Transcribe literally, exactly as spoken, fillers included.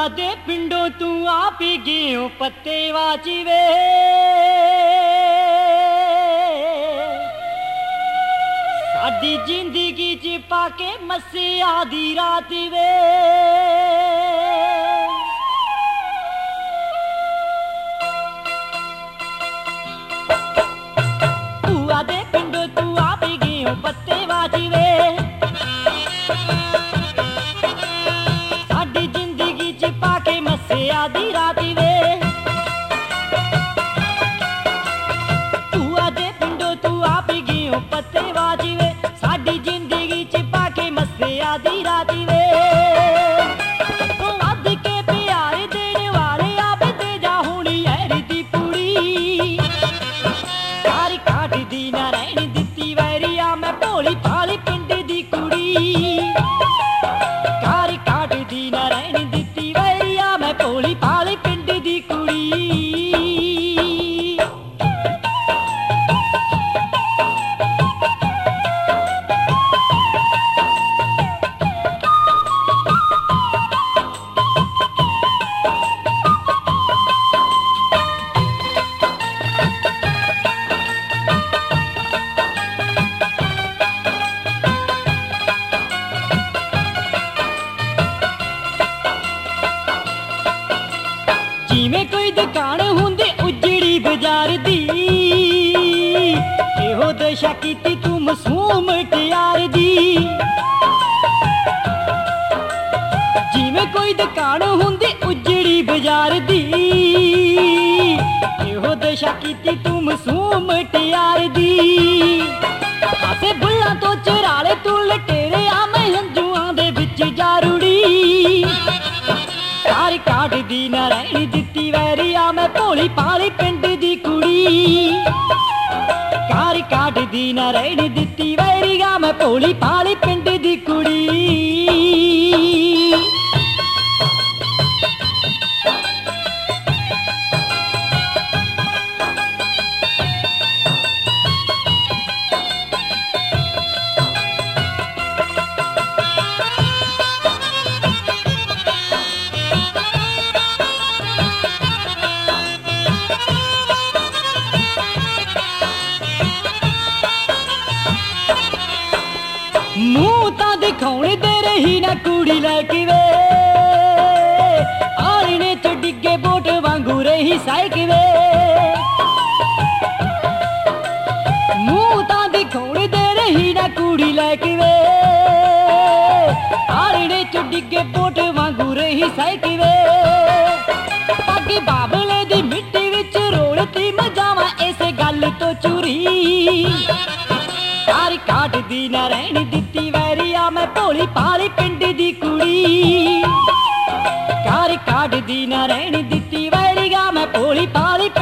ਭੂਆ ਦੇ ਪਿੰਡੋਂ ਤੂੰ ਆਪ ਹੀ ਗਿਓ ਪੱਤੇ ਵਾਚੀ ਵੇ ਸਾਡੀ ਜ਼ਿੰਦਗੀ ਚ ਪਾ ਕੇ ਮੱਸਿਆ ਦੀ ਰਾਤ ਵੇ ਭੂਆ ਦੇ ਪਿੰਡੋਂ ਤੂੰ ਆਪ ਹੀ ਗਿਓ ਪੱਤੇ ਵਾਚੀ ਵੇ ਆਦੀ ਰਾਤੀ ਵੇ ਭੂਆ ਦੇ ਪਿੰਡੋਂ ਤੂੰ ਆਪ ਹੀ ਗਿਓ ਪੱਤੇ ਵਾਜੀ ਵੇ ਸਾਡੀ ਜ਼ਿੰਦਗੀ ਚ ਪਾ ਕੇ ਮੱਸੇ ਆਦੀ ਰਾਤੀ ਵੇ ਤੂੰ ਵੱਧ ਕੇ ਪਿਆਰ ਦੇਣ ਵਾਲੇ ਆਵੇ ਤੇ ਜਾ ਹੁਣੀ ਐਰ ਦੀ ਪੂੜੀ ਕਾਰ ਕਾਟਦੀ ਨਾ ਰਹਿਣ ਦਿੱਤੀ ਵੈਰੀਆ ਮੈਂ ਭੋਲੀ ਭਾਲੀ ਪਿੰਡ ਦੀ ਕੁੜੀ ਕਾਰ ਕਾਟਦੀ ਨਾ ਰਹਿਣ ਦਿੱਤੀ ਵੈਰੀਆ ਮੈਂ ਭੋਲੀ ਭਾਲੀ ਪਿੰਡ ਦੀ ਕੁੜੀ ਜਿਵੇਂ ਕੋਈ ਦੁਕਾਨ ਹੁੰਦੀ ਉਜੜੀ ਬਾਜ਼ਾਰ ਦੀ ਇਹੋ ਦਸ਼ਾ ਕੀਤੀ ਤੂੰ ਮਾਸੂਮ ਟਿਆਰ ਦੀ ਜਿਵੇਂ ਕੋਈ ਦੁਕਾਨ ਹੁੰਦੀ ਉਜੜੀ ਬਾਜ਼ਾਰ ਦੀ ਇਹੋ ਦਸ਼ਾ ਕੀਤੀ ਤੂੰ ਮਾਸੂਮ ਟਿਆਰ ਦੀ ਆਸੇ ਬੁੱਲਾਂ ਤੋਂ ਚਰਾਲੇ ਤੂੰ ਲਟੇਰੇ ਆ ਮੈਂ ਹੰਝੂਆਂ ਦੇ ਵਿੱਚ ਜਾ ਰੁੜੀ ਕਾਰ ਕਾਟਦੀ ਨਾ ਰਹਿਣ ਦਿੱਤੀ ਵੈਰੀਆ ਮੈਂ ਭੋਲੀ ਭਾਲੀ ਪਿੰਡ ਦੀ ਕੁੜੀ ਕਾਰ ਕਾਟਦੀ ਨਾ ਰਹਿਣ ਦਿੱਤੀ ਵੈਰੀਆ ਮੈਂ ਭੋਲੀ ਭਾਲੀ ਪਿੰਡ ਦੀ ਕੁੜੀ ਮੂੰਹ ਤਾਂ ਦਿਖਾਉਣ ਦੇ ਰਹੀ ਨਾ ਕੁੜੀ ਲੈ ਕੇ ਵੇ ਆਲਣੇ ਚ ਡਿੱਗੇ ਬੋਟ ਵਾਂਗੂ ਰਹੀ ਸਾਈਕ ਵੇ ਮੂੰਹ ਤਾਂ ਦਿਖਾਉਣ ਦੇ ਰਹੀ ਨਾ ਕੁੜੀ ਲੈ ਕੇ ਵੇ ਆਲਣੇ ਚ ਡਿੱਗੇ ਬੋਟ ਵਾਂਗੂ ਰਹੀ ਸਾਈਕ ਵੇ ਪੱਗ ਬਾਬਲੇ ਦੀ ਮਿੱਟੀ ਵਿੱਚ ਰੋਲਤੀ ਮਜਾਵਾਂ ਇਸੇ ਗੱਲ ਤੋਂ ਚੂਰੀ ਕਾਰ ਕਾਟਦੀ ਨਾ ਰਹਿਣ ਦਿੱਤੀ ਵੈਰੀਆ ਮੈਂ ਭੋਲੀ ਭਾਲੀ ਪਿੰਡ ਦੀ ਕੁੜੀ ਕਾਰ ਕਾਟਦੀ ਨਾ ਰਹਿਣ ਦਿੱਤੀ ਵੈਰੀਆ ਮੈਂ ਭੋਲੀ ਭਾਲੀ